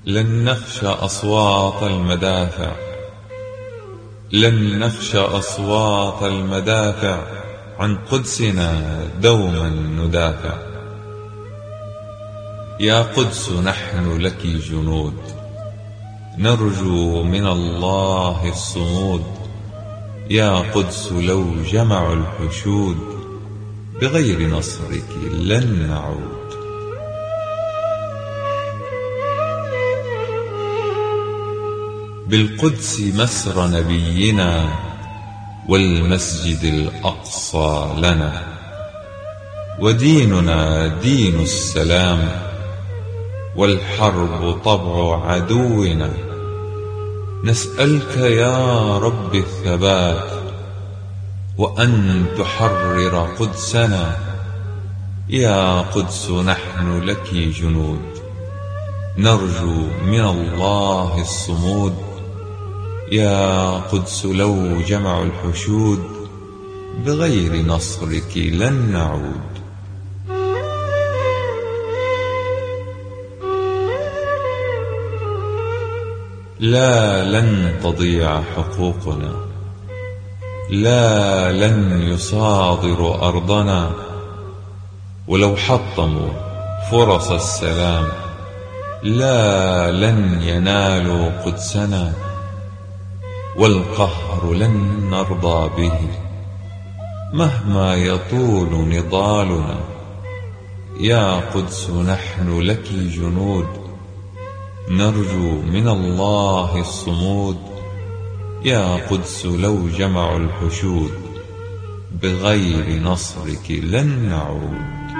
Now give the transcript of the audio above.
لن نخشى أصوات المدافع، لن نخشى أصوات المدافع، عن قدسنا دوما ندافع. يا قدس نحن لك جنود، نرجو من الله الصمود. يا قدس لو جمعوا الحشود، بغير نصرك لن نعود. بالقدس مسرى نبينا، والمسجد الأقصى لنا، وديننا دين السلام، والحرب طبع عدونا. نسألك يا رب الثبات، وأن تحرر قدسنا. يا قدس نحن لك جنود، نرجو من الله الصمود. يا قدس لو جمعوا الحشود، بغير نصرك لن نعود. لا لن تضيع حقوقنا، لا لن يصادروا أرضنا، ولو حطموا فرص السلام، لا لن ينالوا قدسنا. والقهر لن نرضى به، مهما يطول نضالنا. يا قدس نحن لك جنود، نرجو من الله الصمود. يا قدس لو جمعوا الحشود، بغير نصرك لن نعود.